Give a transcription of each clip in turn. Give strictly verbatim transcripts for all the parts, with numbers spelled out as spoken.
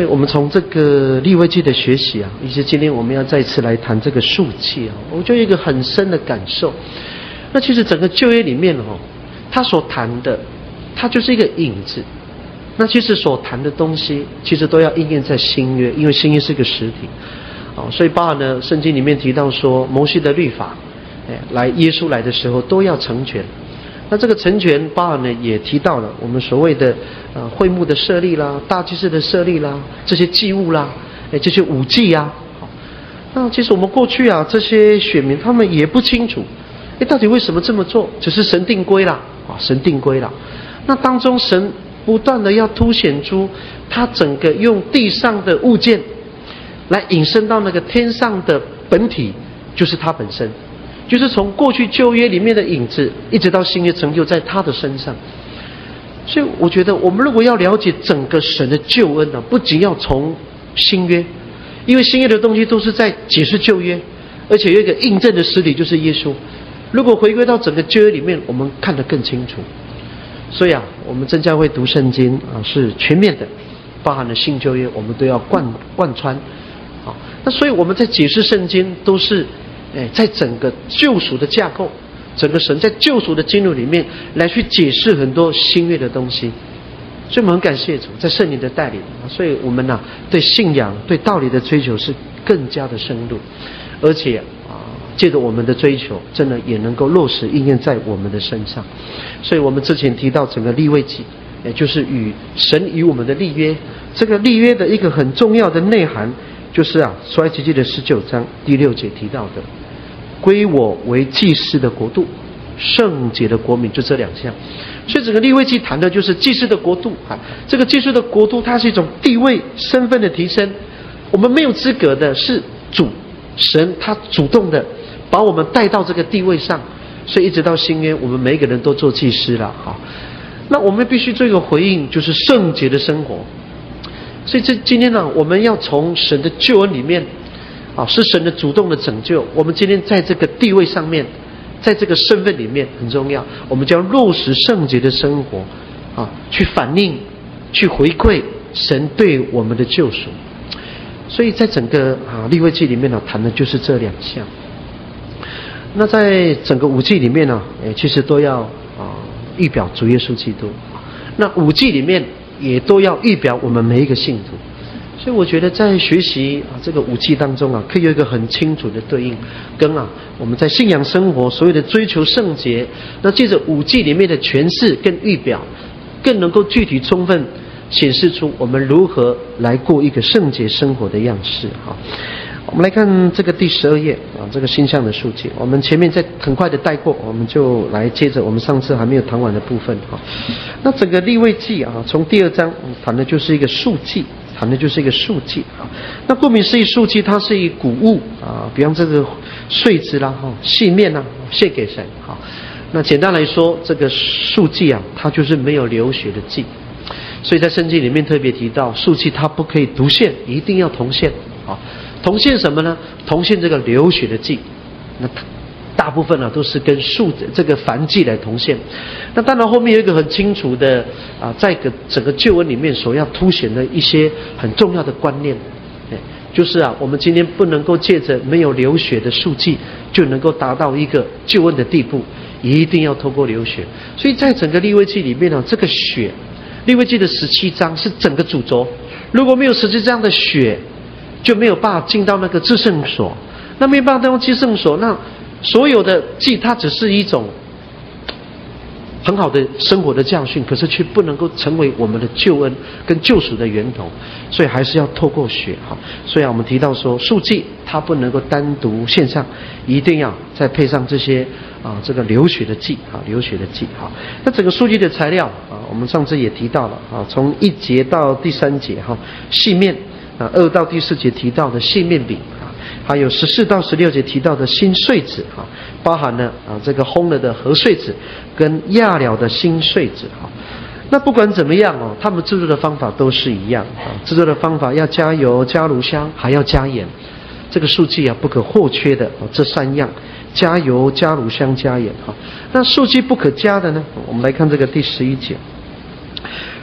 我们从这个利未记的学习啊，以及今天我们要再次来谈这个数记啊，我就有一个很深的感受。那其实整个旧约里面哦，他所谈的，它就是一个影子。那其实所谈的东西，其实都要应验在新约，因为新约是个实体。哦，所以包含了圣经里面提到说，摩西的律法，哎，来耶稣来的时候都要成全。那这个成全包含呢，也提到了我们所谓的呃会幕的设立啦、大祭司的设立啦、这些祭物啦、哎这些舞祭啊。好，那其实我们过去啊，这些选民他们也不清楚，哎，到底为什么这么做？只是神定规啦，啊，神定规啦。那当中神不断的要凸显出他整个用地上的物件来引申到那个天上的本体，就是他本身。就是从过去旧约里面的影子，一直到新约成就在他的身上。所以我觉得，我们如果要了解整个神的救恩呢，不仅要从新约，因为新约的东西都是在解释旧约，而且有一个印证的实体就是耶稣。如果回归到整个旧约里面，我们看得更清楚。所以啊，我们真教会读圣经啊是全面的，包含了新旧约，我们都要贯贯穿。好，那所以我们在解释圣经都是。哎，在整个救赎的架构，整个神在救赎的经纶里面来去解释很多新约的东西，所以我们很感谢主在圣灵的带领，所以我们呢、啊、对信仰、对道理的追求是更加的深入，而且啊，借着我们的追求，真的也能够落实应验在我们的身上。所以我们之前提到整个利未记，也就是与神与我们的立约，这个立约的一个很重要的内涵，就是啊，出埃及记的十九章第六节提到的。归我为祭司的国度，圣洁的国民，就这两项。所以整个利未记谈的就是祭司的国度啊。这个祭司的国度，它是一种地位身份的提升。我们没有资格的，是主神他主动的把我们带到这个地位上。所以一直到新约，我们每一个人都做祭司了啊。那我们必须做一个回应，就是圣洁的生活。所以这今天呢，我们要从神的救恩里面。啊，是神的主动的拯救。我们今天在这个地位上面，在这个身份里面很重要，我们将落实圣洁的生活，啊，去反映、去回馈神对我们的救赎。所以在整个啊利未记里面呢，谈的就是这两项。那在整个五祭里面呢，哎，其实都要啊预表主耶稣基督。那五祭里面也都要预表我们每一个信徒。所以我觉得在学习啊这个五祭当中啊，可以有一个很清楚的对应，跟啊我们在信仰生活所谓的追求圣洁，那借着五祭里面的诠释跟预表，更能够具体充分显示出我们如何来过一个圣洁生活的样式。好，我们来看这个第十二页啊，这个星象的数据，我们前面再很快的带过，我们就来接着我们上次还没有谈完的部分哈。那整个利未记啊，从第二章谈的就是一个数记。谈的就是一个数祭啊，那顾名思义，数祭它是以谷物啊，比方这个穗子啦、哈细面啦，献给神。好，那简单来说，这个数祭啊，它就是没有流血的祭，所以在圣经里面特别提到，数祭它不可以独献，一定要同献。好，同献什么呢？同献这个流血的祭。那大部分呢、啊、都是跟数这个燔祭来同献。那当然后面有一个很清楚的啊，在个整个救恩里面所要凸显的一些很重要的观念，哎，就是啊，我们今天不能够借着没有流血的数祭就能够达到一个救恩的地步，一定要透过流血。所以在整个利未记里面呢、啊，这个血，利未记的十七章是整个主轴，如果没有十七章的血，就没有办法进到那个至圣所，那没有办法进到至圣所，那所有的祭它只是一种很好的生活的教训，可是却不能够成为我们的救恩跟救赎的源头，所以还是要透过血哈。所以啊，我们提到说，数祭它不能够单独献上，一定要再配上这些啊这个流血的祭啊，流血的祭哈。那整个数祭的材料啊，我们上次也提到了啊，从一节到第三节哈，细面啊，二到第四节提到的细面饼。还有十四到十六节提到的新穗子啊，包含了啊这个烘了的禾穗子跟压了的新穗子哈。那不管怎么样哦，他们制作的方法都是一样啊，制作的方法要加油、加乳香，还要加盐。这个数祭啊不可或缺的哦，这三样：加油、加乳香、加盐哈。那数祭不可加的呢？我们来看这个第十一节。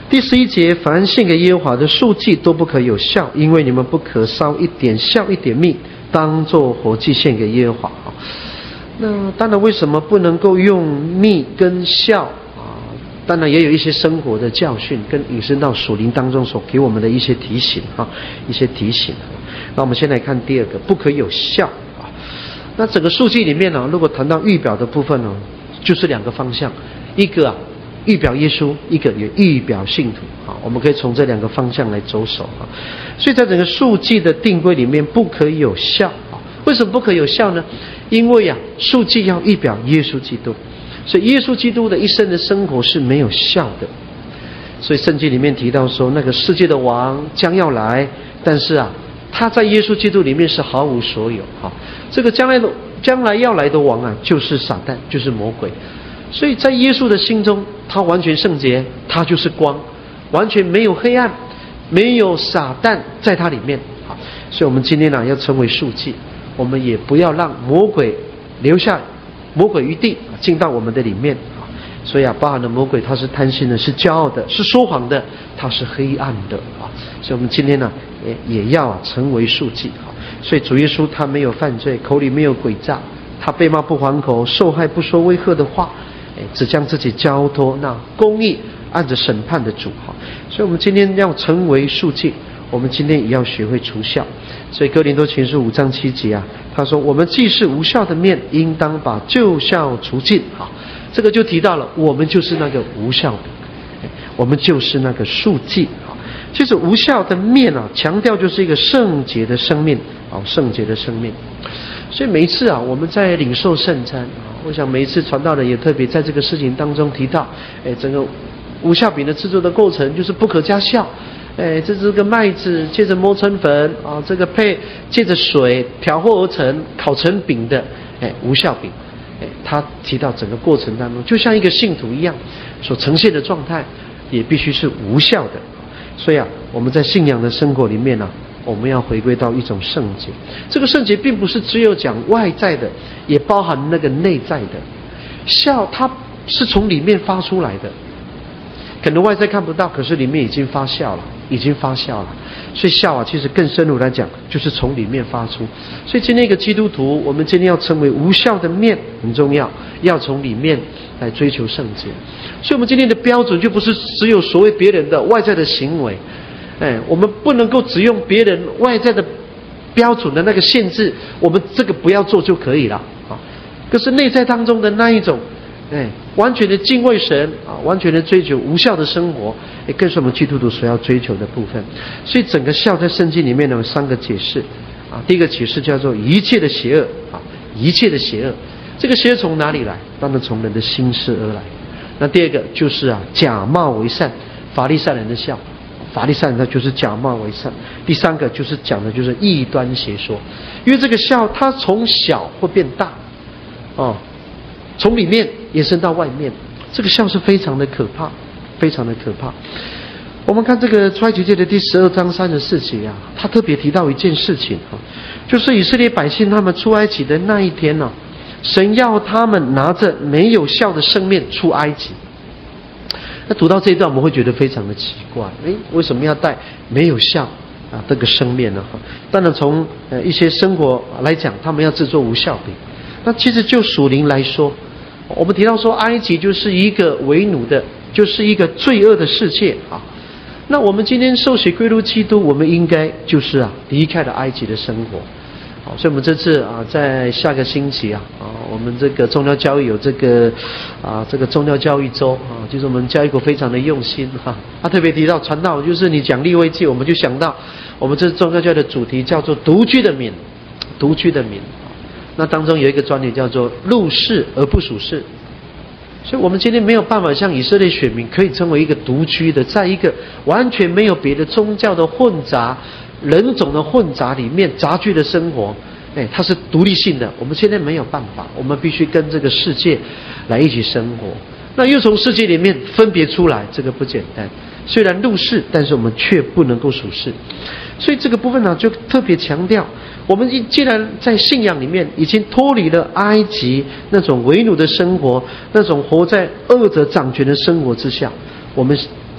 第十一节，凡献给耶和华的素祭都不可有酵，因为你们不可烧一点酵一点蜜，当作活祭献给耶和华。那当然，为什么不能够用蜜跟酵啊？当然也有一些生活的教训，跟引申到属灵当中所给我们的一些提醒啊，一些提醒。那我们先来看第二个，不可有酵啊。那整个素祭里面呢，如果谈到预表的部分呢，就是两个方向，一个啊预表耶稣，一个也预表信徒啊。我们可以从这两个方向来走手啊。所以在整个素祭的定规里面，不可有酵啊。为什么不可有酵呢？因为啊，素祭要预表耶稣基督，所以耶稣基督的一生的生活是没有酵的。所以圣经里面提到说，那个世界的王将要来，但是啊，他在耶稣基督里面是毫无所有啊。这个将来的将来要来的王啊，就是撒旦，就是魔鬼。所以在耶稣的心中，他完全圣洁，他就是光，完全没有黑暗，没有撒旦在他里面啊。所以我们今天呢、啊，要成为素祭。我们也不要让魔鬼留下魔鬼余地进到我们的里面啊！所以啊，包含了魔鬼，他是贪心的，是骄傲的，是说谎的，他是黑暗的啊！所以我们今天呢，也也要啊成为素祭啊！所以主耶稣他没有犯罪，口里没有诡诈，他被骂不还口，受害不说威吓的话，哎，只将自己交托那公义按着审判的主哈！所以我们今天要成为素祭。我们今天也要学会除酵，所以哥林多前书五章七节啊，他说：“我们既是无酵的面，应当把旧酵除尽。”好，这个就提到了，我们就是那个无酵的，我们就是那个素祭。好，其实无酵的面啊，强调就是一个圣洁的生命，啊，圣洁的生命。所以每一次啊，我们在领受圣餐啊，我想每一次传道人也特别在这个事情当中提到，哎，整个无酵饼的制作的过程就是不可加酵。哎，这是个麦子，借着磨成粉啊，这个配借着水调和而成，烤成饼的，哎，无酵饼。哎，他提到整个过程当中，就像一个信徒一样，所呈现的状态也必须是无酵的。所以啊，我们在信仰的生活里面呢、啊，我们要回归到一种圣洁。这个圣洁并不是只有讲外在的，也包含那个内在的。酵它是从里面发出来的。可能外在看不到，可是里面已经发酵了，已经发酵了。所以酵啊，其实更深入来讲，就是从里面发出。所以今天一个基督徒，我们今天要成为无酵的面很重要，要从里面来追求圣洁。所以我们今天的标准就不是只有所谓别人的外在的行为，哎，我们不能够只用别人外在的标准的那个限制，我们这个不要做就可以了啊。可是内在当中的那一种。哎，完全的敬畏神啊，完全的追求无酵的生活，也更是我们基督徒所要追求的部分。所以整个酵在圣经里面呢有三个解释啊。第一个解释叫做一切的邪恶啊，一切的邪恶。这个邪恶从哪里来？当然从人的心思而来。那第二个就是啊，假冒为善，法利赛人的酵，法利赛人他就是假冒为善。第三个就是讲的就是异端邪说，因为这个酵它从小会变大，哦。从里面延伸到外面，这个酵是非常的可怕，非常的可怕。我们看这个出埃及记的第十二章三十四节啊，他特别提到一件事情啊，就是以色列百姓他们出埃及的那一天呢、啊，神要他们拿着没有酵的生面出埃及。那读到这一段，我们会觉得非常的奇怪，诶，为什么要带没有酵啊这个生面呢？当然从呃一些生活来讲，他们要制作无酵饼。那其实就属灵来说，我们提到说，埃及就是一个为奴的，就是一个罪恶的世界啊。那我们今天受洗归入基督，我们应该就是啊离开了埃及的生活。好，所以我们这次啊，在下个星期啊，啊，我们这个宗教教育有这个啊，这个宗教教育周啊，就是我们教育国非常的用心哈。他特别提到传道，就是你讲利未记，我们就想到我们这宗教教育的主题叫做独居的民，独居的民。那当中有一个专题叫做入世而不属世，所以我们今天没有办法像以色列选民可以成为一个独居的，在一个完全没有别的宗教的混杂、人种的混杂里面杂居的生活，哎，它是独立性的。我们现在没有办法，我们必须跟这个世界来一起生活。那又从世界里面分别出来，这个不简单。虽然入世，但是我们却不能够属世。所以这个部分呢、啊，就特别强调，我们既然在信仰里面已经脱离了埃及那种为奴的生活，那种活在恶者掌权的生活之下，我们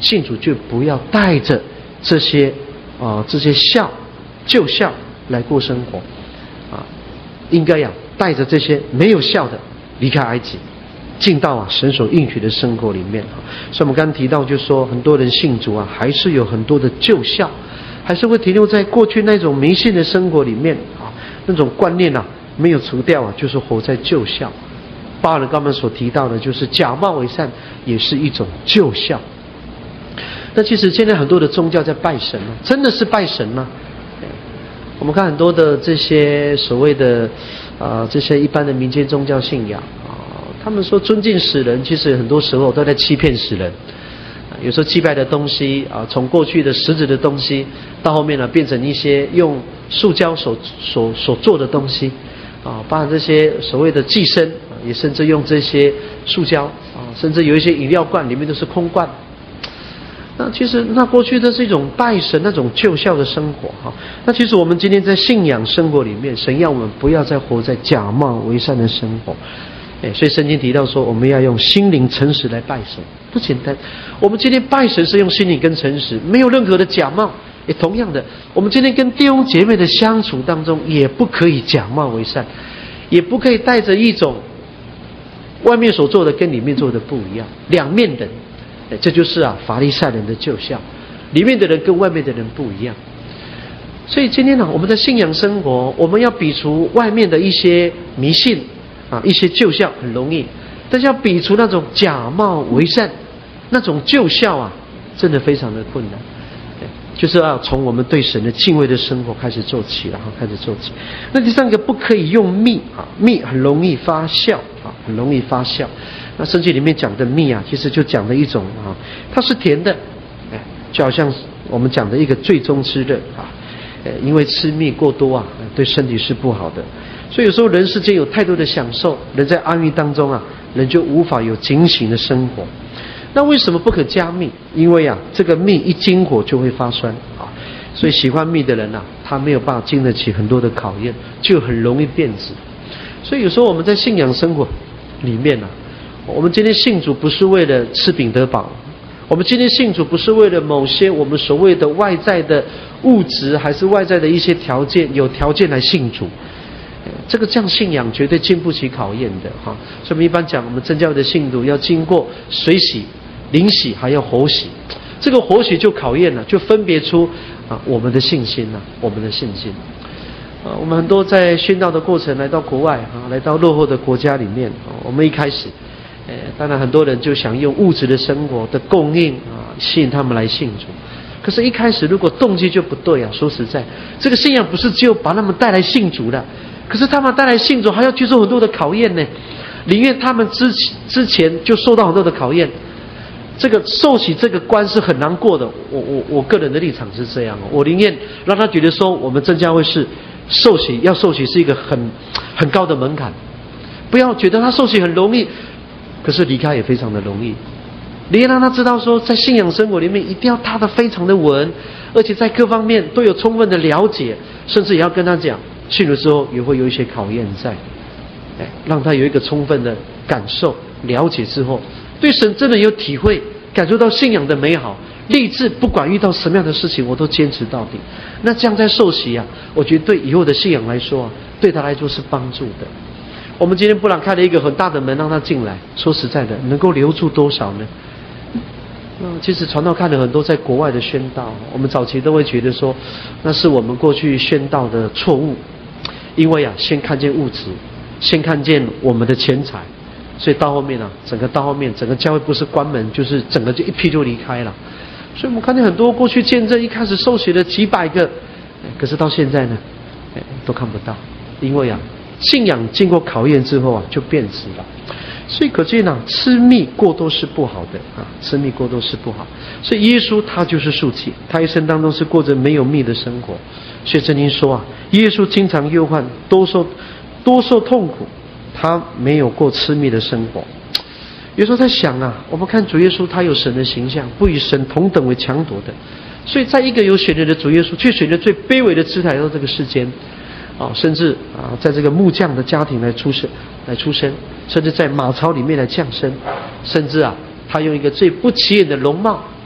信主就不要带着这些啊、呃、这些孝旧孝来过生活啊，应该呀带着这些没有孝的离开埃及，进到啊神所应许的生活里面啊。所以我们刚刚提到，就说很多人信主啊，还是有很多的旧孝，还是会停留在过去那种迷信的生活里面啊，那种观念啊没有除掉啊，就是活在旧孝。包含了刚刚所提到的，就是假冒为善，也是一种旧孝。那其实现在很多的宗教在拜神吗？真的是拜神吗？我们看很多的这些所谓的啊、呃、这些一般的民间宗教信仰啊、呃，他们说尊敬死人，其实很多时候都在欺骗死人。有时候祭拜的东西啊，从过去的实质的东西，到后面呢变成一些用塑胶所所所做的东西啊，包含这些所谓的祭牲，也甚至用这些塑胶啊，甚至有一些饮料罐里面都是空罐。那其实那过去的是一种拜神那种旧孝的生活哈。那其实我们今天在信仰生活里面，神要我们不要再活在假冒为善的生活。哎，所以圣经提到说，我们要用心灵诚实来拜神，不简单。我们今天拜神是用心灵跟诚实，没有任何的假冒。也同样的，我们今天跟弟兄姐妹的相处当中，也不可以假冒为善，也不可以带着一种外面所做的跟里面做的不一样，两面人。哎，这就是啊法利赛人的旧孝，里面的人跟外面的人不一样。所以今天呢、啊，我们的信仰生活，我们要比除外面的一些迷信。啊，一些旧孝很容易，但是要比除那种假冒为善，那种旧孝啊，真的非常的困难。就是要从我们对神的敬畏的生活开始做起，然后开始做起。那第三个，不可以用蜜啊，蜜很容易发酵啊，很容易发酵。那圣经里面讲的蜜啊，其实就讲的一种啊，它是甜的，哎，就好像我们讲的一个最终之乐啊，呃，因为吃蜜过多啊，对身体是不好的。所以有时候人世间有太多的享受，人在安逸当中啊，人就无法有警醒的生活。那为什么不可加蜜？因为啊，这个蜜一经火就会发酸啊，所以喜欢蜜的人啊，他没有办法经得起很多的考验，就很容易变质。所以有时候我们在信仰生活里面啊，我们今天信主不是为了吃饼得饱，我们今天信主不是为了某些我们所谓的外在的物质，还是外在的一些条件，有条件来信主。这个这样信仰绝对经不起考验的哈，所以我们一般讲，我们真教的信徒要经过水洗、灵洗，还要活洗。这个活洗就考验了，就分别出啊我们的信心啊，我们的信心。啊，我们很多在宣道的过程，来到国外啊，来到落后的国家里面啊，我们一开始，呃，当然很多人就想用物质的生活的供应啊，吸引他们来信主。可是，一开始如果动机就不对啊，说实在，这个信仰不是只有把他们带来信主的。可是他们带来信主还要接受很多的考验呢，宁愿他们之之前就受到很多的考验，这个受洗这个关是很难过的。我我我个人的立场是这样，我宁愿让他觉得说，我们真教会是受洗要受洗是一个很很高的门槛，不要觉得他受洗很容易，可是离开也非常的容易。你也让他知道说，在信仰生活里面一定要踏得非常的稳，而且在各方面都有充分的了解，甚至也要跟他讲。信了之后也会有一些考验在，哎，让他有一个充分的感受、了解之后，对神真的有体会，感受到信仰的美好，立志不管遇到什么样的事情，我都坚持到底。那这样在受洗啊，我觉得对以后的信仰来说啊，对他来说是帮助的。我们今天不然开了一个很大的门让他进来，说实在的，能够留住多少呢？嗯，其实传道看了很多在国外的宣道，我们早期都会觉得说，那是我们过去宣道的错误。因为啊，先看见物质，先看见我们的钱财，所以到后面啊，整个到后面，整个教会不是关门，就是整个就一批就离开了。所以我们看见很多过去见证，一开始受洗了几百个，可是到现在呢，都看不到，因为啊，信仰经过考验之后啊，就变质了。所以可见啊，吃蜜过多是不好的啊，吃蜜过多是不好。所以耶稣他就是树器，他一生当中是过着没有蜜的生活。所以圣经说啊，耶稣经常忧患，多受多受痛苦，他没有过吃蜜的生活。有时候在想啊，我们看主耶稣，他有神的形象，不与神同等为强夺的。所以在一个有选择的主耶稣，却选择最卑微的姿态来到这个世间。啊，甚至啊，在这个木匠的家庭来出生，来出生，甚至在马槽里面来降生，甚至啊，他用一个最不起眼的容貌，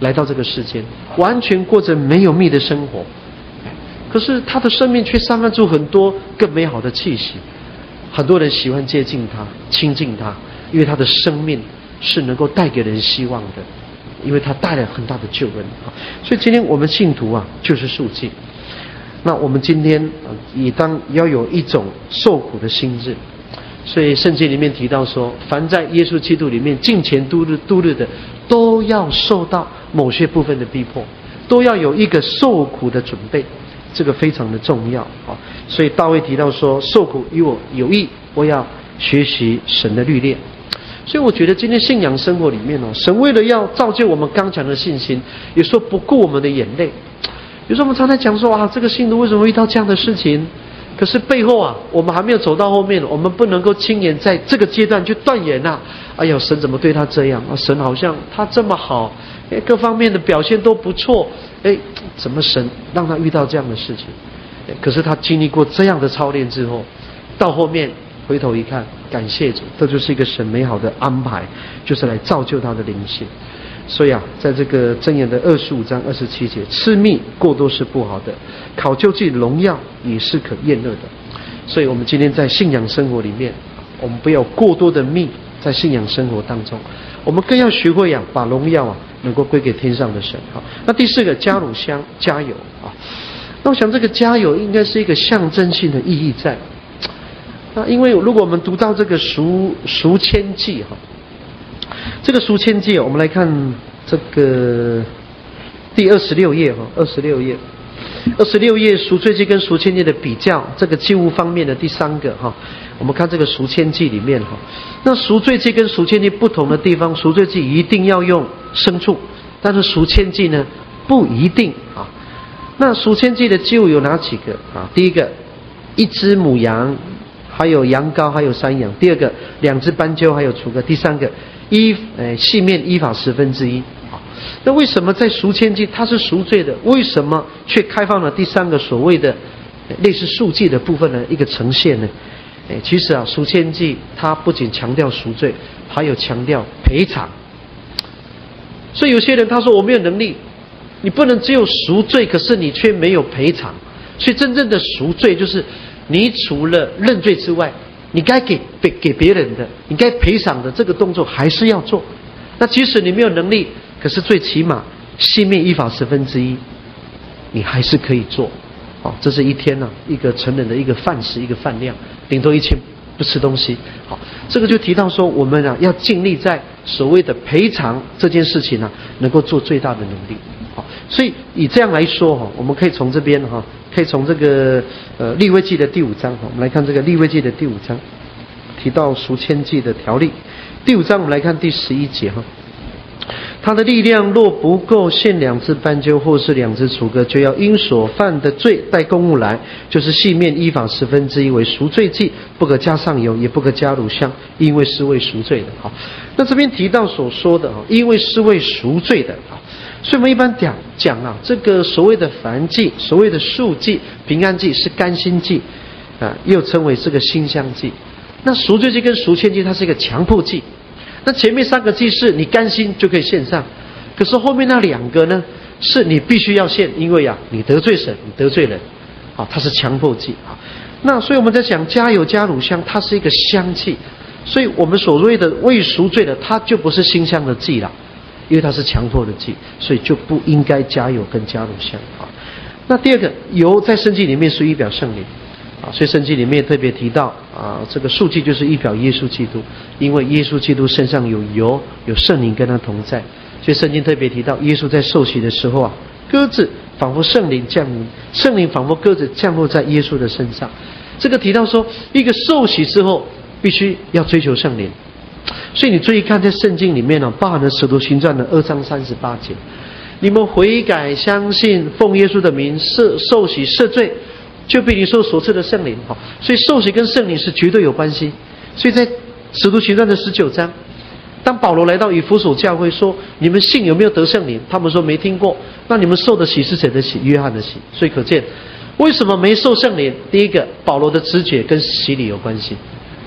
来到这个世间，完全过着没有蜜的生活，可是他的生命却散发出很多更美好的气息。很多人喜欢接近他、亲近他，因为他的生命是能够带给人希望的，因为他带来很大的救恩啊。所以今天我们信徒啊，就是赎罪。那我们今天啊，也当要有一种受苦的心志。所以圣经里面提到说，凡在耶稣基督里面敬虔度日度日的，都要受到某些部分的逼迫，都要有一个受苦的准备，这个非常的重要啊。所以大卫提到说，受苦与我有益，我要学习神的律例。所以我觉得今天信仰生活里面哦，神为了要造就我们刚强的信心，有时候不顾我们的眼泪。有时候我们常常讲说啊，这个信徒为什么会遇到这样的事情？可是背后啊，我们还没有走到后面，我们不能够亲眼在这个阶段去断言啊，哎呀，神怎么对他这样啊？神好像他这么好，哎，各方面的表现都不错，哎，怎么神让他遇到这样的事情？可是他经历过这样的操练之后，到后面回头一看，感谢主，这就是一个神美好的安排，就是来造就他的灵性。所以啊，在这个箴言的二十五章二十七节，吃蜜过多是不好的，考究自己荣耀也是可厌恶的。所以我们今天在信仰生活里面，我们不要过多的蜜在信仰生活当中，我们更要学会啊，把荣耀啊能够归给天上的神。好，那第四个加乳香加油啊，那我想这个加油应该是一个象征性的意义在。那因为如果我们读到这个赎赎愆记哈。这个赎愆记，我们来看这个第二十六页哈，二十六页，二十六页赎罪记跟赎愆记的比较，这个祭物方面的第三个哈，我们看这个赎愆记里面哈，那赎罪记跟赎愆记不同的地方，赎罪记一定要用牲畜，但是赎愆记呢不一定啊。那赎愆记的祭物有哪几个啊？第一个，一只母羊，还有羊羔，还有山羊；第二个，两只斑鸠，还有雏鸽；第三个。依呃细面依法十分之一啊，那为什么在赎愆记它是赎罪的？为什么却开放了第三个所谓的类似赎祭的部分的一个呈现呢？哎，其实啊，赎愆记它不仅强调赎罪，还有强调赔偿。所以有些人他说我没有能力，你不能只有赎罪，可是你却没有赔偿。所以真正的赎罪就是你除了认罪之外，你该给给给别人的，你该赔偿的这个动作还是要做。那即使你没有能力，可是最起码性命依法十分之一，你还是可以做。哦，这是一天呢、啊、一个成人的一个饭食一个饭量，顶多一天不吃东西。好，这个就提到说我们啊要尽力在所谓的赔偿这件事情呢、啊，能够做最大的努力。好，所以以这样来说哈，我们可以从这边哈。可以从这个呃利未记的第五章，我们来看这个利未记的第五章，提到赎愆记的条例。第五章我们来看第十一节哈，他的力量若不够献两只斑鸠或是两只雏鸽，就要因所犯的罪带公物来，就是细面依法十分之一为赎罪祭，不可加上油，也不可加乳香，因为是为赎罪的。好，那这边提到所说的因为是为赎罪的啊。所以我们一般讲讲啊，这个所谓的燔祭、所谓的赎祭、平安祭是甘心祭，啊，又称为这个馨香祭。那赎罪祭跟赎愆祭它是一个强迫祭。那前面三个祭是你甘心就可以献上，可是后面那两个呢，是你必须要献，因为啊，你得罪神，你得罪人，啊，它是强迫祭啊。那所以我们在讲加油加乳香，它是一个香祭，所以我们所谓的为赎罪的，它就不是馨香的祭了。因为它是强迫的祭，所以就不应该加油跟加乳香啊。那第二个，油在圣经里面是预表圣灵啊，所以圣经里面特别提到啊，这个赎祭就是预表耶稣基督，因为耶稣基督身上有油，有圣灵跟他同在，所以圣经特别提到耶稣在受洗的时候啊，鸽子仿佛圣灵降临，圣灵仿佛鸽子降落在耶稣的身上。这个提到说，一个受洗之后必须要追求圣灵。所以你注意看，在圣经里面呢、哦，包含了《使徒行传》的二章三十八节，你们悔改相信，奉耶稣的名受受洗赦罪，就必领受所赐的圣灵。好，所以受洗跟圣灵是绝对有关系。所以在《使徒行传》的十九章，当保罗来到以弗所教会说：“你们信有没有得圣灵？”他们说没听过。那你们受的洗是谁的洗？约翰的洗。所以可见，为什么没受圣灵？第一个，保罗的直觉跟洗礼有关系。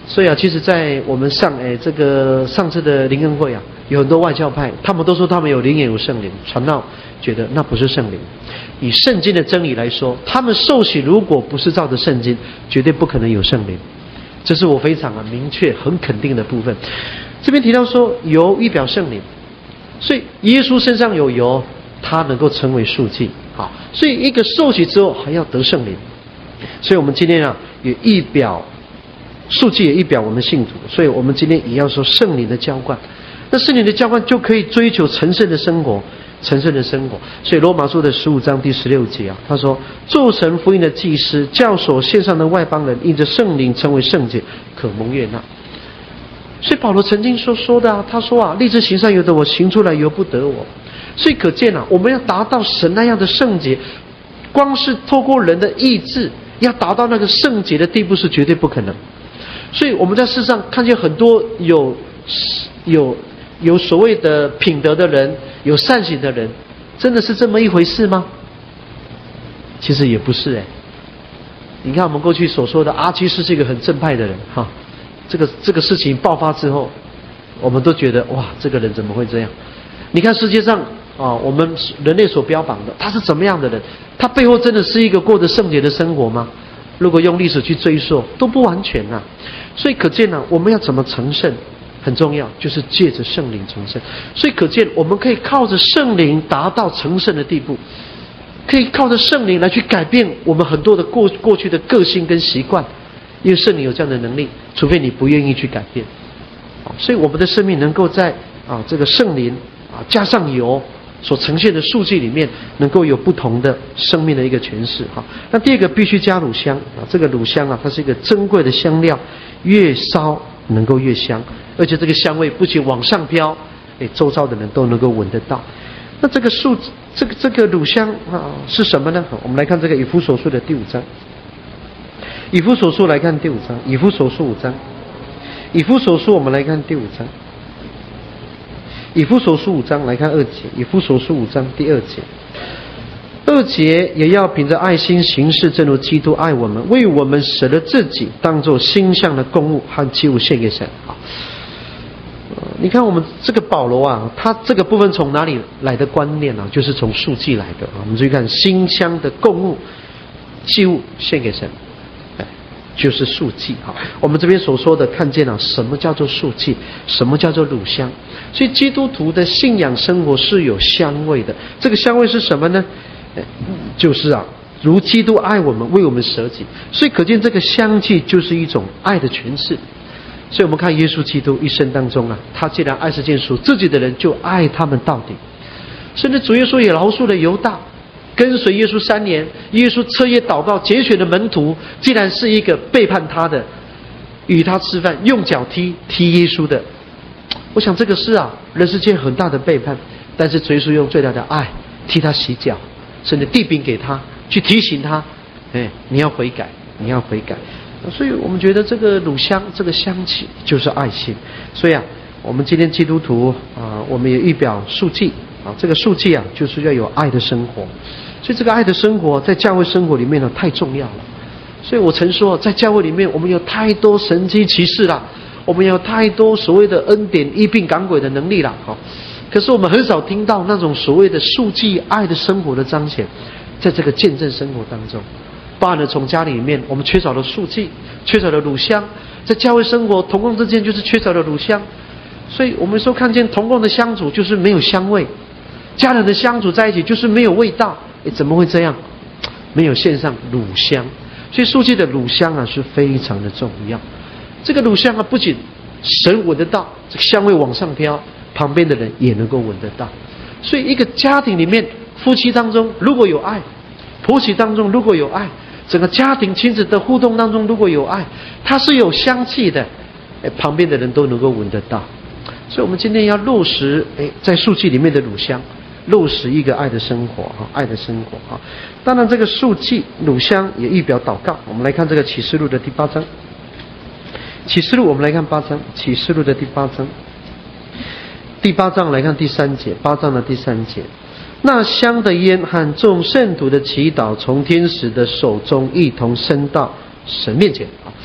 所以啊，其实，在我们上哎这个上次的灵恩会啊，有很多外教派，他们都说他们有灵验有圣灵，传道觉得那不是圣灵。以圣经的真理来说，他们受洗如果不是照着圣经，绝对不可能有圣灵。这是我非常啊明确、很肯定的部分。这边提到说油预表圣灵，所以耶稣身上有油，他能够成为束记。好，所以一个受洗之后还要得圣灵。所以我们今天啊也预表。束记也预表我们信徒，所以我们今天也要说圣灵的浇灌。那圣灵的浇灌就可以追求成圣的生活，成圣的生活。所以罗马书的十五章第十六节啊，他说：“做成福音的祭司，教所献上的外邦人，因着圣灵成为圣洁，可蒙悦纳。”所以保罗曾经所说的啊，他说啊：“立志行善由得我，行出来由不得我。”所以可见啊，我们要达到神那样的圣洁，光是透过人的意志要达到那个圣洁的地步是绝对不可能。所以我们在世上看见很多有有有所谓的品德的人，有善行的人，真的是这么一回事吗？其实也不是哎。你看我们过去所说的阿基斯是一个很正派的人哈，这个这个事情爆发之后，我们都觉得哇，这个人怎么会这样？你看世界上啊，我们人类所标榜的他是怎么样的人？他背后真的是一个过得圣洁的生活吗？如果用历史去追溯，都不完全啊。所以可见啊，我们要怎么成圣很重要，就是借着圣灵成圣。所以可见我们可以靠着圣灵达到成圣的地步，可以靠着圣灵来去改变我们很多的过过去的个性跟习惯，因为圣灵有这样的能力，除非你不愿意去改变。所以我们的生命能够在啊这个圣灵啊加上油所呈现的数据里面，能够有不同的生命的一个诠释哈。那第二个必须加乳香啊，这个乳香啊，它是一个珍贵的香料，越烧能够越香，而且这个香味不仅往上飘，哎，周遭的人都能够闻得到。那这个树，这个这个乳香啊是什么呢？我们来看这个以弗所书的第五章。以弗所书来看第五章，以弗所书五章，以弗所书我们来看第五章。以弗所书五章来看二节，以弗所书五章第二节，二节也要凭着爱心行事，正如基督爱我们，为我们舍了自己，当作馨香的供物和祭物献给神。啊，你看我们这个保罗啊，他这个部分从哪里来的观念啊？就是从数记来的啊。我们注意看，馨香的供物、祭物献给神。就是束记啊，我们这边所说的看见了什么叫做束记，什么叫做乳香。所以基督徒的信仰生活是有香味的，这个香味是什么呢？就是啊，如基督爱我们，为我们舍己。所以可见这个香气就是一种爱的诠释。所以我们看耶稣基督一生当中啊，他既然爱世间属自己的人，就爱他们到底。甚至主耶稣也饶恕了犹大，跟随耶稣三年，耶稣彻夜祷告拣选的门徒，既然是一个背叛他的，与他吃饭用脚踢踢耶稣的，我想这个是啊，人世间很大的背叛。但是主耶稣用最大的爱替他洗脚，甚至递饼给他，去提醒他，哎，你要悔改，你要悔改。所以我们觉得这个乳香，这个香气就是爱心。所以啊，我们今天基督徒啊，我们也预表束记啊，这个束记啊，就是要有爱的生活。所以这个爱的生活在教会生活里面呢太重要了。所以我曾说，在教会里面我们有太多神迹奇事啦，我们有太多所谓的恩典医病赶鬼的能力啦，好，可是我们很少听到那种所谓的束记爱的生活的彰显，在这个见证生活当中。包含了从家里面我们缺少了束记，缺少了乳香，在教会生活同工之间就是缺少了乳香。所以我们说看见同工的相处就是没有香味，家人的相处在一起就是没有味道。诶，怎么会这样？没有献上乳香。所以束记的乳香啊是非常的重要。这个乳香啊不仅神闻得到，这个香味往上飘，旁边的人也能够闻得到。所以一个家庭里面，夫妻当中如果有爱，婆媳当中如果有爱，整个家庭亲子的互动当中如果有爱，它是有香气的，诶，旁边的人都能够闻得到。所以我们今天要落实诶在束记里面的乳香，落实一个爱的生活啊，爱的生活啊。当然这个束记乳香也预表祷告。我们来看这个启示录的第八章。启示录我们来看八章，启示录的第八章，第八章来看第三节，八章的第三节。那香的烟和众圣徒的祈祷从天使的手中一同升到神面前啊。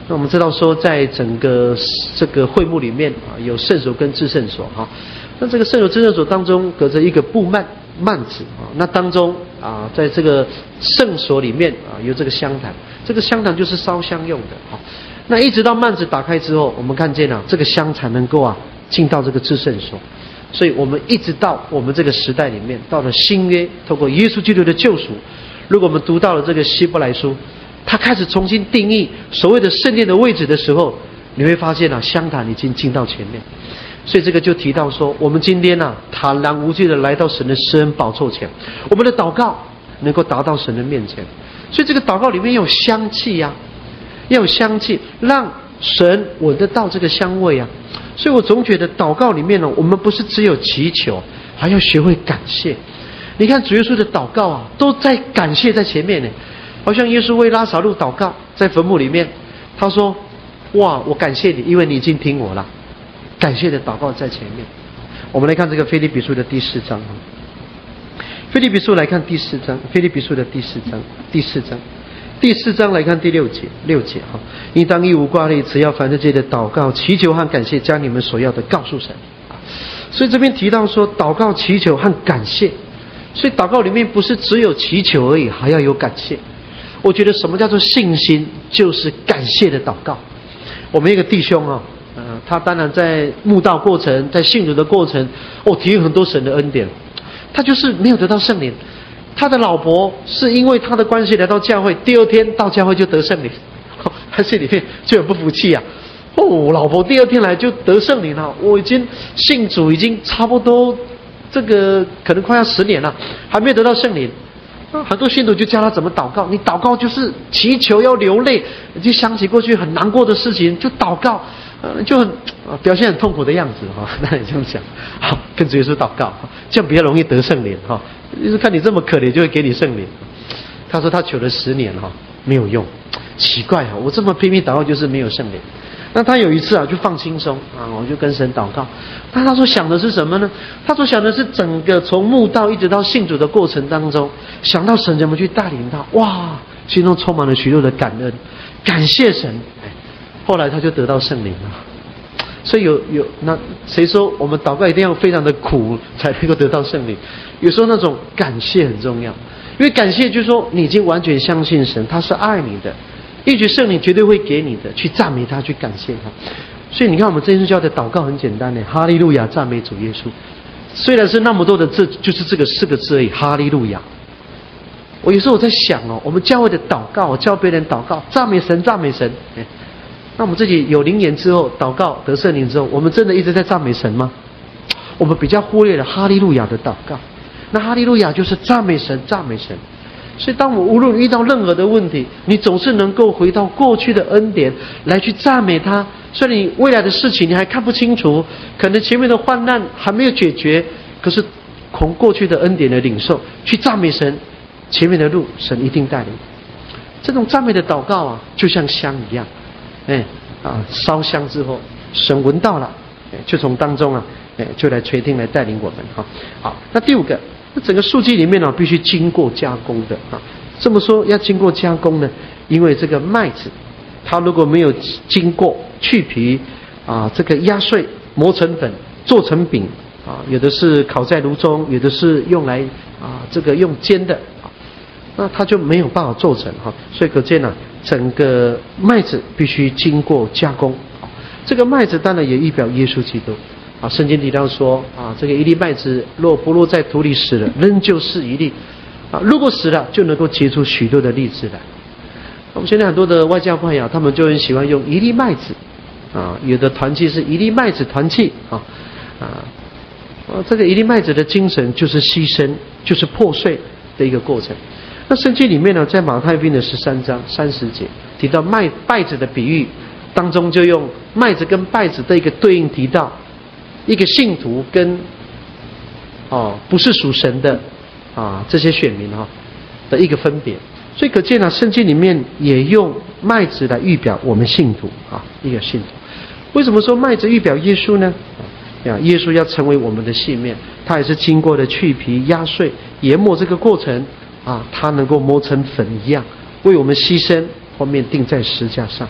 那我们知道说，在整个这个会幕里面啊，有圣所跟至圣所哈。那这个圣所、至圣所当中隔着一个布幔幔子啊，那当中啊，在这个圣所里面啊，有这个香坛，这个香坛就是烧香用的哈。那一直到幔子打开之后，我们看见啊，这个香才能够啊进到这个至圣所。所以我们一直到我们这个时代里面，到了新约，透过耶稣基督的救赎，如果我们读到了这个希伯来书，他开始重新定义所谓的圣殿的位置的时候，你会发现啊，香坛已经进到前面。所以这个就提到说，我们今天啊，坦然无惧的来到神的施恩宝座前，我们的祷告能够达到神的面前。所以这个祷告里面要有香气呀、啊，要有香气，让神闻得到这个香味啊。所以我总觉得祷告里面呢，我们不是只有祈求，还要学会感谢。你看主耶稣的祷告啊，都在感谢在前面呢。好像耶稣为拉撒路祷告，在坟墓里面，他说：“哇，我感谢你，因为你已经听我了。”感谢的祷告在前面。我们来看这个腓立比书的第四章。腓立比书来看第四章，腓立比书的第四章，第四章，第四章来看第六节，六节哈，应当一无挂虑，只要凡事借着祷告、祈求和感谢，将你们所要的告诉神。所以这边提到说，祷告、祈求和感谢。所以祷告里面不是只有祈求而已，还要有感谢。我觉得什么叫做信心，就是感谢的祷告。我们一个弟兄啊，呃，他当然在慕道过程，在信主的过程，哦，体验很多神的恩典。他就是没有得到圣灵。他的老婆是因为他的关系来到教会，第二天到教会就得圣灵，他心里面就很不服气啊。哦，老婆第二天来就得圣灵了，我已经信主已经差不多这个可能快要十年了，还没有得到圣灵。很多信徒就教他怎么祷告，你祷告就是祈求要流泪，就想起过去很难过的事情就祷告，呃，就很、呃、表现很痛苦的样子哈、哦。那你这样讲，好，跟主耶稣祷告，这样比较容易得圣灵哈。就是看你这么可怜，就会给你圣灵。他说他求了十年哈、哦，没有用，奇怪哈、哦，我这么拼命祷告就是没有圣灵。那他有一次啊，就放轻松啊，我就跟神祷告。那他所想的是什么呢？他所想的是整个从慕道一直到信主的过程当中，想到神怎么去带领他，哇，心中充满了许多的感恩，感谢神。哎，后来他就得到圣灵了。所以有有那谁说我们祷告一定要非常的苦才能够得到圣灵？有时候那种感谢很重要，因为感谢就是说你已经完全相信神，他是爱你的。应许圣灵绝对会给你的，去赞美他，去感谢他。所以你看，我们真耶稣教的祷告很简单的，哈利路亚，赞美主耶稣。虽然是那么多的字，就是这个四个字而已，哈利路亚。我有时候我在想哦，我们教会的祷告，我教别人祷告，赞美神，赞美神。哎，那我们自己有灵言之后，祷告得圣灵之后，我们真的一直在赞美神吗？我们比较忽略了哈利路亚的祷告。那哈利路亚就是赞美神，赞美神。所以当我无论遇到任何的问题，你总是能够回到过去的恩典来去赞美他。虽然你未来的事情你还看不清楚，可能前面的患难还没有解决，可是从过去的恩典的领受去赞美神，前面的路神一定带领。这种赞美的祷告啊，就像香一样，哎啊，烧香之后神闻到了，哎，就从当中啊，哎，就来垂听来带领我们哈。好，那第五个。那整个素祭里面呢、啊，必须经过加工的啊。这么说要经过加工呢，因为这个麦子，它如果没有经过去皮啊，这个压碎、磨成粉、做成饼啊，有的是烤在炉中，有的是用来啊这个用煎的啊，那它就没有办法做成哈、啊。所以可见呢、啊，整个麦子必须经过加工。啊、这个麦子当然也预表耶稣基督。啊，圣经提到说啊，这个一粒麦子若不落在土里死了，仍旧是一粒；啊，如果死了，就能够结出许多的粒子来。我们现在很多的外教派呀，他们就很喜欢用一粒麦子，啊，有的团契是一粒麦子团契啊，啊，这个一粒麦子的精神就是牺牲，就是破碎的一个过程。那圣经里面呢，在马太福音的十三章三十节提到麦稗子的比喻当中，就用麦子跟稗子的一个对应提到。一个信徒跟哦不是属神的啊这些选民哈、哦、的一个分别，所以可见呢、啊，圣经里面也用麦子来预表我们信徒啊一个信徒。为什么说麦子预表耶稣呢？啊，耶稣要成为我们的细面，他也是经过了去皮、压碎、研磨这个过程啊，他能够磨成粉一样，为我们牺牲，后面钉在石架上。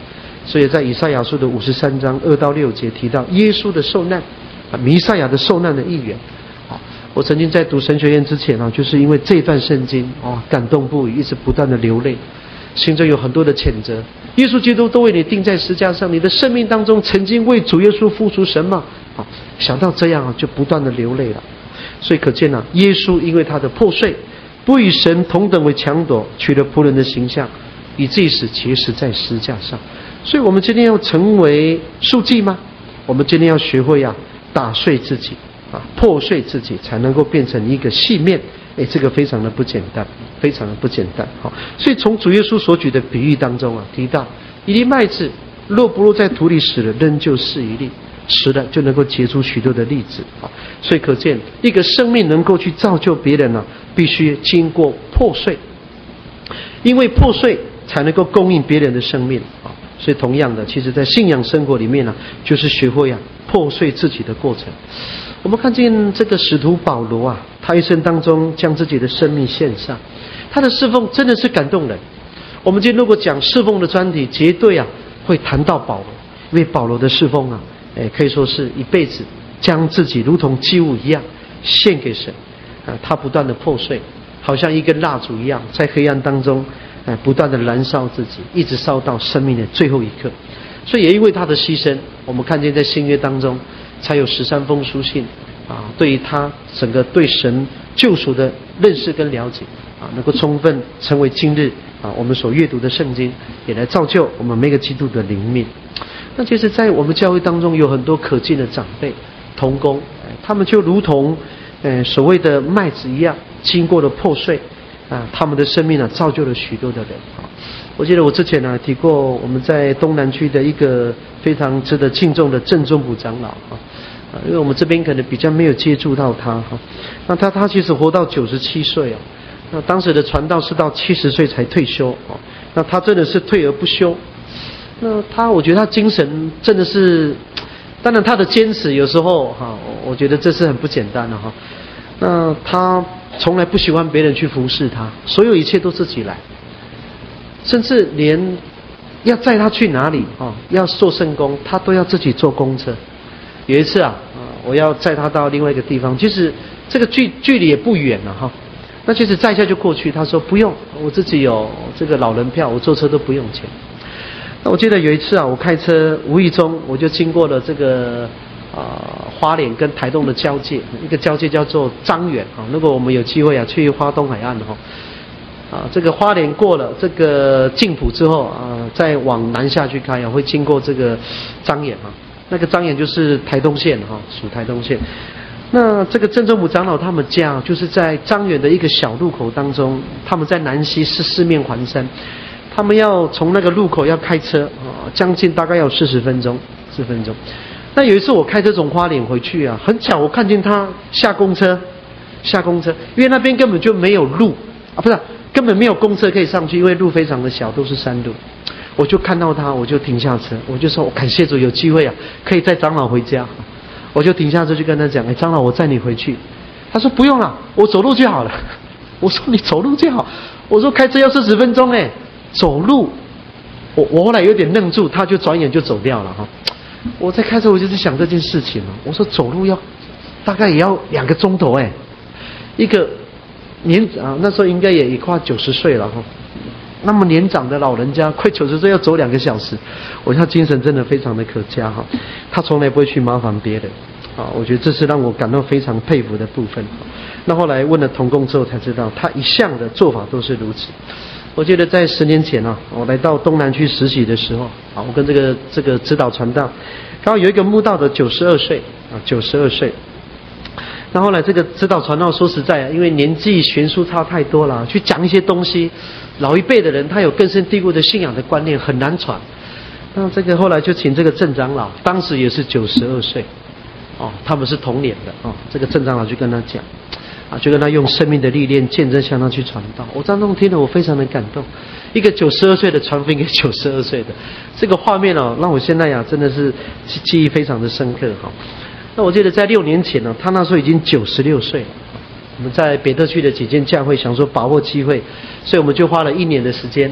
所以在以赛亚书的五十三章二到六节提到耶稣的受难，啊，弥赛亚的受难的意愿。啊，我曾经在读神学院之前啊，就是因为这段圣经啊感动不已，一直不断的流泪，心中有很多的谴责。耶稣基督都为你钉在十架上，你的生命当中曾经为主耶稣付出什么？啊，想到这样啊，就不断的流泪了。所以可见啊，耶稣因为他的破碎，不与神同等为强夺，取了仆人的形象，以至于死结实在十架上。所以我们今天要成为书记吗？我们今天要学会啊，打碎自己啊，破碎自己，才能够变成一个细面。哎，这个非常的不简单，非常的不简单。好，所以从主耶稣所举的比喻当中啊，提到一粒麦子若不落在土里死了，仍旧是一粒；死了就能够结出许多的粒子。好，所以可见一个生命能够去造就别人呢、啊，必须经过破碎，因为破碎才能够供应别人的生命。啊，所以同样的，其实在信仰生活里面呢、啊，就是学会啊破碎自己的过程。我们看见这个使徒保罗啊，他一生当中将自己的生命献上，他的侍奉真的是感动人。我们今天如果讲侍奉的专题，绝对啊会谈到保罗，因为保罗的侍奉啊，哎可以说是一辈子将自己如同祭物一样献给神啊，他不断的破碎，好像一根蜡烛一样，在黑暗当中，哎不断的燃烧自己，一直烧到生命的最后一刻。所以也因为他的牺牲，我们看见在新约当中，才有十三封书信啊，对于他整个对神救赎的认识跟了解啊，能够充分成为今日啊我们所阅读的圣经，也来造就我们每个基督的灵命。那其实在我们教会当中有很多可敬的长辈同工，他们就如同呃所谓的麦子一样，经过了破碎啊，他们的生命呢、啊、造就了许多的人啊。我记得我之前呢提过，我们在东南区的一个非常值得敬重的郑中普长老啊，因为我们这边可能比较没有接触到他哈，那他他其实活到九十七岁啊，那当时的传道是到七十岁才退休啊，那他真的是退而不休。那他我觉得他精神真的是，当然他的坚持有时候哈，我觉得这是很不简单的哈。那他从来不喜欢别人去服侍他，所有一切都自己来。甚至连要载他去哪里啊，要做圣工，他都要自己坐公车。有一次啊，我要载他到另外一个地方，其实这个距距离也不远了哈。那其实载一下就过去，他说不用，我自己有这个老人票，我坐车都不用钱。那我记得有一次啊，我开车无意中我就经过了这个啊、呃、花莲跟台东的交界，一个交界叫做彰源啊。如果我们有机会啊去花东海岸哈。啊，这个花莲过了这个静浦之后啊，再往南下去开啊，会经过这个彰源啊。那个彰源就是台东县哈、啊，属台东县。那这个郑中普长老他们家就是在彰源的一个小路口当中，他们在南溪是四面环山，他们要从那个路口要开车啊，将近大概要四十分钟，四分钟。那有一次我开车从花莲回去啊，很巧我看见他下公车，下公车，因为那边根本就没有路啊，不是。根本没有公车可以上去，因为路非常的小，都是山路。我就看到他，我就停下车，我就说：“感谢主，有机会啊，可以载长老回家。”我就停下车去跟他讲：“哎，长老，我载你回去。”他说：“不用了，我走路就好了。”我说：“你走路就好。”我说：“开车要四十分钟哎，走路。”我我后来有点愣住，他就转眼就走掉了哈。我在开车，我就是想这件事情了。我说：“走路要大概也要两个钟头哎，一个。”年啊，那时候应该也也快九十岁了哈。那么年长的老人家，快九十岁要走两个小时，我他精神真的非常的可嘉哈。他从来不会去麻烦别人啊，我觉得这是让我感到非常佩服的部分。那后来问了同工之后才知道，他一向的做法都是如此。我记得在十年前啊，我来到东南区实习的时候啊，我跟这个这个指导传道，然后有一个慕道的九十二岁啊，九十二岁。那后来这个指导传道说实在啊，因为年纪悬殊差太多了，去讲一些东西，老一辈的人他有根深蒂固的信仰的观念很难传。那这个后来就请这个郑长老，当时也是九十二岁，哦，他们是同年的哦。这个郑长老就跟他讲，啊，就跟他用生命的历练见证向他去传道。我当中听了我非常的感动，一个九十二岁的传福音给九十二岁的，这个画面哦，让我现在呀、啊、真的是记忆非常的深刻哈。那我记得在六年前呢，他那时候已经九十六岁了。我们在北特区的几间教会想说把握机会，所以我们就花了一年的时间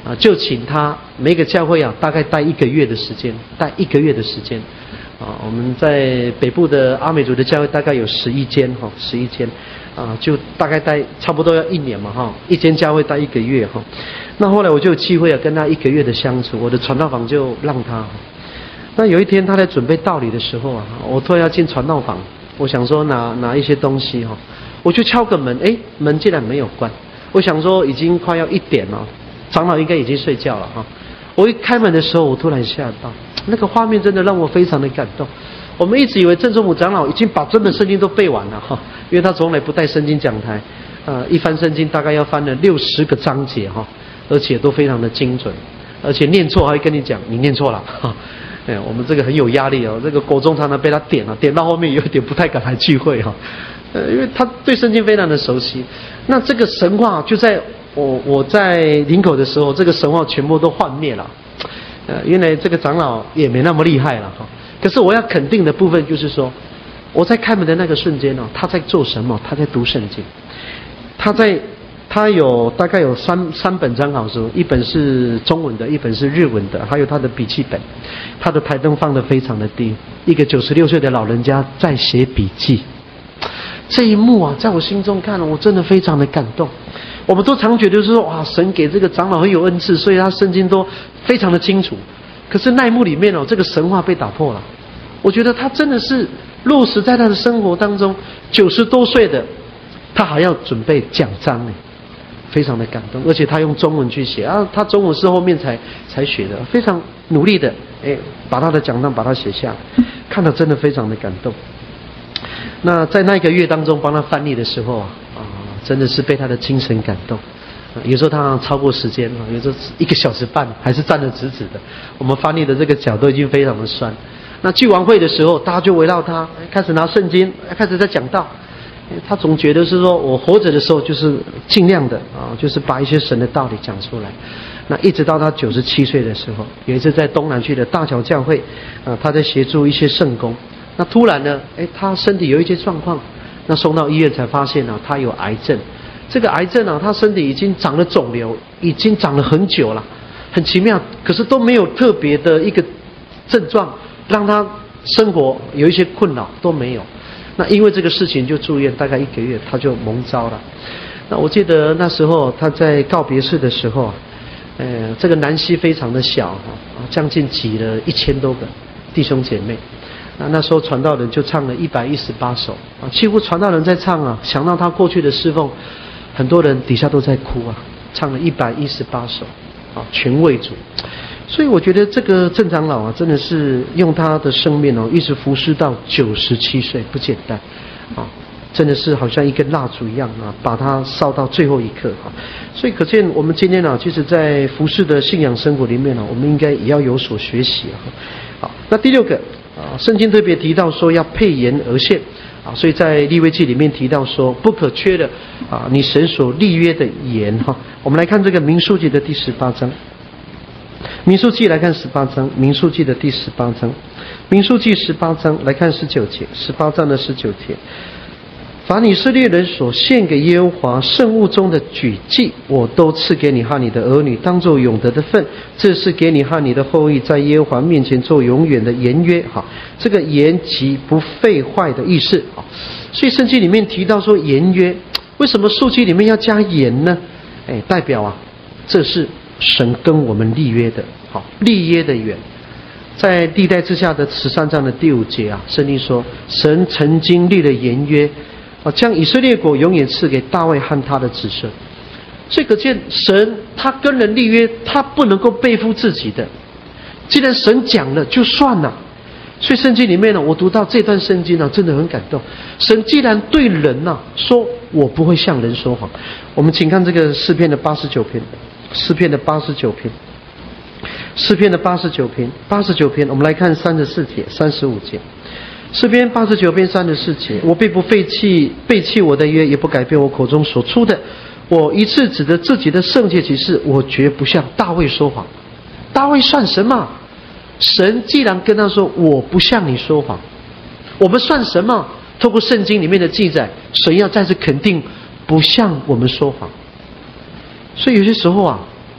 啊，就请他每个教会啊，大概待一个月的时间，待一个月的时间。啊，我们在北部的阿美族的教会大概有十一间哈，十一间，啊，就大概待差不多要一年嘛哈，一间教会待一个月哈。那后来我就有机会啊，跟他一个月的相处，我的传道房就让他。那有一天他在准备道理的时候啊，我突然要进传道房，我想说拿拿一些东西哈，我就敲个门，哎，门竟然没有关，我想说已经快要一点了，长老应该已经睡觉了哈。我一开门的时候，我突然吓到，那个画面真的让我非常的感动。我们一直以为郑州母长老已经把整本圣经都背完了哈，因为他从来不带圣经讲台，呃，一翻圣经大概要翻了六十个章节哈，而且都非常的精准，而且念错还会跟你讲你念错了哈。哎，我们这个很有压力哦，这个国中常常被他点了，点到后面有点不太敢来聚会哈，呃，因为他对圣经非常的熟悉。那这个神话就在我我在林口的时候，这个神话全部都幻灭了。呃，原来这个长老也没那么厉害了哈。可是我要肯定的部分就是说，我在开门的那个瞬间哦，他在做什么？他在读圣经。他在，他有大概有三三本参考书，一本是中文的，一本是日文的，还有他的笔记本。他的台灯放得非常的低，一个九十六岁的老人家在写笔记。这一幕啊，在我心中看了，我真的非常的感动。我们都常觉得说，哇，神给这个长老很有恩赐，所以他圣经都非常的清楚。可是那一幕里面哦，这个神话被打破了。我觉得他真的是落实在他的生活当中。九十多岁的他还要准备讲章呢，非常的感动。而且他用中文去写啊，他中文是后面才才学的，非常努力的，哎，把他的讲章把它写下来，看得真的非常的感动。那在那一个月当中帮他翻译的时候啊，啊，真的是被他的精神感动。有时候他超过时间，有时候一个小时半还是站得直直的。我们翻译的这个脚都已经非常的酸。那聚完会的时候，大家就围绕他，开始拿圣经，开始在讲道。他总觉得是说我活着的时候就是尽量的啊，就是把一些神的道理讲出来。那一直到他九十七岁的时候，有一次在东南区的大桥教会，啊，他在协助一些圣工。那突然呢，哎，他身体有一些状况，那送到医院才发现呢、啊，他有癌症。这个癌症啊，他身体已经长了肿瘤，已经长了很久了，很奇妙，可是都没有特别的一个症状，让他生活有一些困扰都没有。那因为这个事情就住院，大概一个月，他就蒙召了。那我记得那时候他在告别式的时候，呃，这个南溪非常的小哈，将近挤了一千多个弟兄姐妹。那那时候传道人就唱了一百一十八首啊，几乎传道人在唱啊，想到他过去的侍奉，很多人底下都在哭啊，唱了一百一十八首啊，全为主。所以我觉得这个郑长老啊，真的是用他的生命哦，一直服侍到九十七岁，不简单啊，真的是好像一根蜡烛一样啊，把它烧到最后一刻啊。所以可见我们今天啊，其实在服侍的信仰生活里面呢、啊，我们应该也要有所学习啊。好，那第六个啊，圣经特别提到说要配言而献啊，所以在利未记里面提到说不可缺的啊，你神所立约的言哈。我们来看这个民数记的第十八章。民数记来看十八章，民数记的第十八章，民数记十八章来看十九节，十八章的十九节，凡以色列人所献给耶和华圣物中的举祭，我都赐给你和你的儿女，当作永得的份。这是给你和你的后裔在耶和华面前做永远的言约。哈，这个言即不废坏的意思。所以圣经里面提到说言约，为什么数记里面要加言呢？哎，代表啊，这是神跟我们立约的，好，立约的约，在历代之下的十三章的第五节啊，圣经说，神曾经立了言约，啊，将以色列国永远赐给大卫和他的子孙。所以可见，神他跟人立约，他不能够背负自己的。既然神讲了，就算了。所以圣经里面呢，我读到这段圣经呢，真的很感动。神既然对人呢说，我不会向人说谎。我们请看这个诗篇的八十九篇。诗篇的八十九篇，诗篇的八十九篇，八十九篇，我们来看三十四节、三十五节。诗篇八十九篇三十四节，我必不废弃背弃我的约，也不改变我口中所出的。我一次指着自己的圣洁启示，我绝不向大卫说谎。大卫算什么？神既然跟他说，我不向你说谎，我们算什么？透过圣经里面的记载，神要再次肯定不向我们说谎。所以有些时候啊，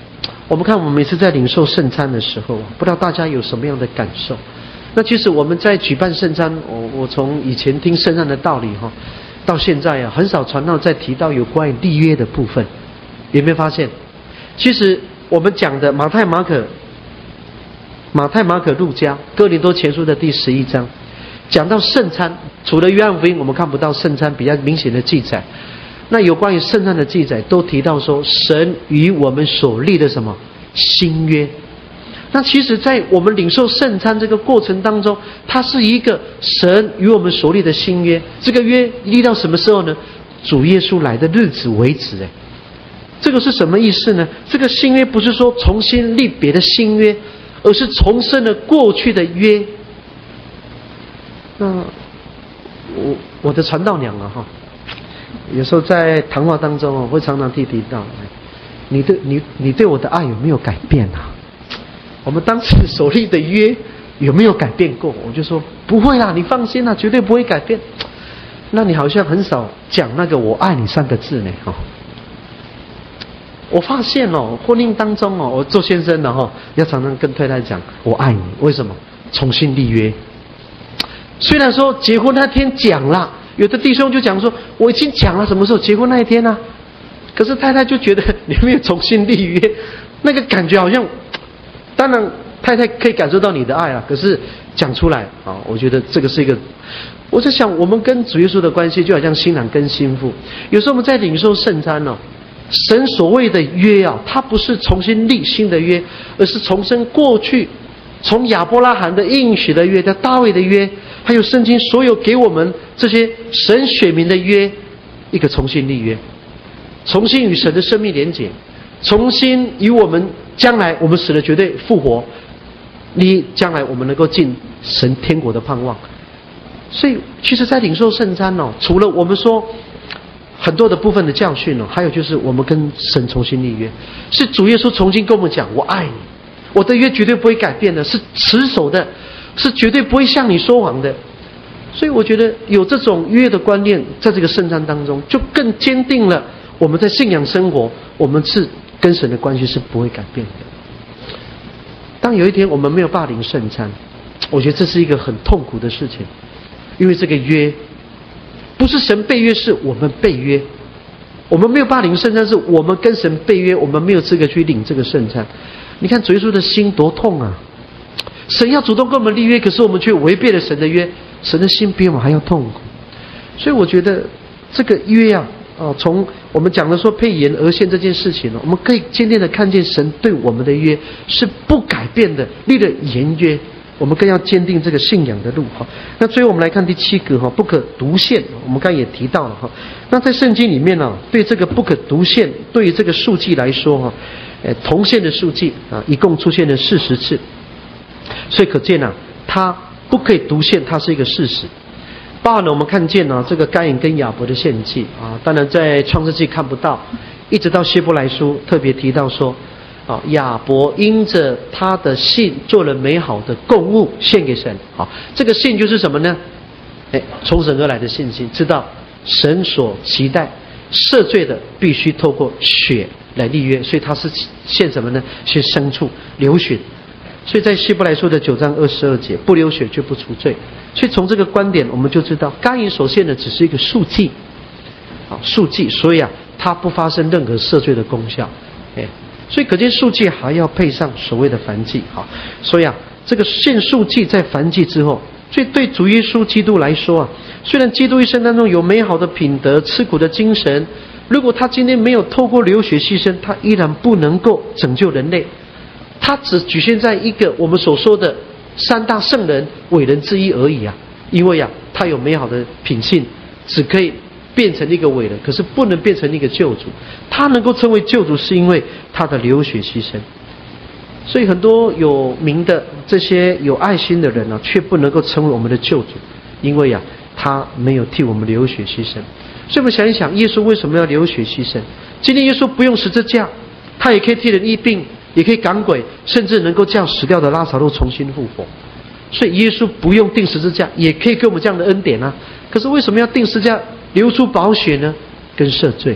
我们看，我们每次在领受圣餐的时候，不知道大家有什么样的感受？那其实我们在举办圣餐，我我从以前听圣餐的道理哈，到现在啊，很少传道在提到有关于立约的部分。有没有发现？其实我们讲的马太、马可、马太、马可、路加、哥林多前书的第十一章，讲到圣餐，除了约翰福音我们看不到圣餐比较明显的记载，那有关于圣餐的记载都提到说，神与我们所立的什么新约。那其实在我们领受圣餐这个过程当中，它是一个神与我们所立的新约。这个约立到什么时候呢？主耶稣来的日子为止。哎，这个是什么意思呢？这个新约不是说重新立别的新约，而是重生了过去的约。那我我的传道娘啊哈，有时候在谈话当中啊，会常常提提到，你对你你对我的爱有没有改变啊？我们当时所立的约有没有改变过？我就说不会啦，你放心啦，绝对不会改变。那你好像很少讲那个我爱你三个字呢哈。我发现哦，婚姻当中哦，我做先生的哈，要常常跟太太讲我爱你，为什么？重新立约。虽然说结婚那天讲了，有的弟兄就讲说我已经讲了，什么时候结婚那一天呢、啊？可是太太就觉得你没有重新立约，那个感觉好像。当然，太太可以感受到你的爱啊，可是讲出来啊，我觉得这个是一个。我在想，我们跟主耶稣的关系就好像新郎跟新妇。有时候我们在领受圣餐哦，神所谓的约啊，它不是重新立新的约，而是重生过去从亚伯拉罕的应许的约，到大卫的约，还有圣经所有给我们这些神选民的约，一个重新立约，重新与神的生命连结。重新与我们将来我们死了绝对复活，你将来我们能够进神天国的盼望。所以其实在领受圣餐哦，除了我们说很多的部分的教训哦，还有就是我们跟神重新立约，是主耶稣重新跟我们讲我爱你，我的约绝对不会改变的，是持守的，是绝对不会向你说谎的。所以我觉得有这种约的观念在这个圣餐当中，就更坚定了我们在信仰生活，我们是跟神的关系是不会改变的。当有一天我们没有办法领圣餐，我觉得这是一个很痛苦的事情，因为这个约不是神背约，是我们背约。我们没有办法领圣餐，是我们跟神背约，我们没有资格去领这个圣餐。你看主耶稣的心多痛啊！神要主动跟我们立约，可是我们却违背了神的约，神的心比我们还要痛苦。所以我觉得这个约啊，哦，从我们讲的说配言而献这件事情呢，我们可以坚定的看见神对我们的约是不改变的，立了言约，我们更要坚定这个信仰的路哈。那最后我们来看第七个哈，不可独献，我们刚才也提到了哈。那在圣经里面呢、啊，对这个不可独献，对于这个数记来说哈，呃，同献的数记啊，一共出现了四十次，所以可见啊，它不可以独献，它是一个事实。包含了我们看见呢、啊，这个该隐跟亚伯的献祭啊，当然在创世纪看不到，一直到希伯来书特别提到说，啊，亚伯因着他的信做了美好的供物献给神。好，这个信就是什么呢？哎，从神而来的信心，知道神所期待赦罪的必须透过血来立约，所以他是献什么呢？献牲畜流血。所以在希伯来书的九章二十二节，不流血就不除罪。所以从这个观点，我们就知道该隐所献的只是一个数祭，啊，数祭，所以啊，它不发生任何赦罪的功效，哎，所以可见数祭还要配上所谓的燔祭，好，所以啊，这个献数祭在燔祭之后，所以对主耶稣基督来说啊，虽然基督一生当中有美好的品德、吃苦的精神，如果他今天没有透过流血牺牲，他依然不能够拯救人类。他只局限在一个我们所说的三大圣人伟人之一而已啊，因为啊，他有美好的品性，只可以变成一个伟人，可是不能变成一个救主。他能够成为救主，是因为他的流血牺牲。所以很多有名的这些有爱心的人呢、啊，却不能够成为我们的救主，因为啊，他没有替我们流血牺牲。所以我们想一想，耶稣为什么要流血牺牲？今天耶稣不用十字架，他也可以替人医病，也可以赶鬼，甚至能够叫死掉的拉撒路重新复活。所以耶稣不用钉十字架，也可以给我们这样的恩典啊。可是为什么要钉十字架，流出宝血呢？跟赦罪。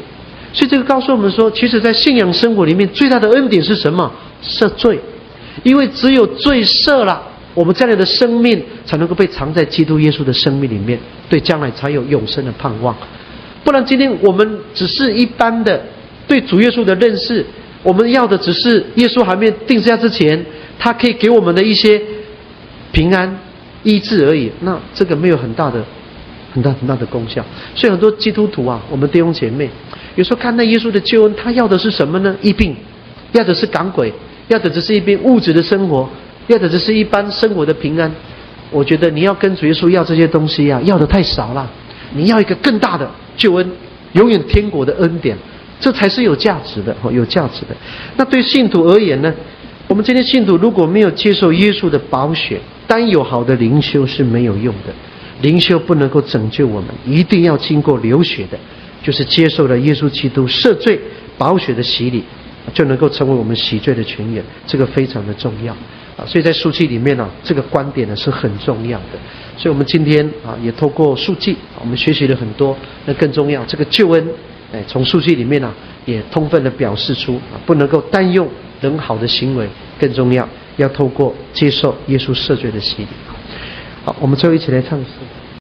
所以这个告诉我们说，其实在信仰生活里面最大的恩典是什么？赦罪。因为只有罪赦了，我们将来的生命才能够被藏在基督耶稣的生命里面，对将来才有永生的盼望。不然今天我们只是一般的对主耶稣的认识，我们要的只是耶稣还没定十字架之前他可以给我们的一些平安医治而已，那这个没有很大的很大很大的功效。所以很多基督徒啊，我们弟兄姐妹有时候看待耶稣的救恩，他要的是什么呢？医病，要的是赶鬼，要的只是一边物质的生活，要的只是一般生活的平安。我觉得你要跟主耶稣要这些东西啊，要的太少了。你要一个更大的救恩，永远天国的恩典，这才是有价值的，有价值的。那对信徒而言呢，我们今天信徒如果没有接受耶稣的宝血，单有好的灵修是没有用的。灵修不能够拯救我们，一定要经过流血的，就是接受了耶稣基督赦罪宝血的洗礼，就能够成为我们洗罪的泉源，这个非常的重要啊。所以在书记里面啊，这个观点呢是很重要的。所以我们今天啊也透过书记，我们学习了很多。那更重要，这个救恩，哎，从书记里面啊也充分的表示出啊，不能够单用人好的行为，更重要要透过接受耶稣赦罪的洗礼。好，我们最后一起来唱诗。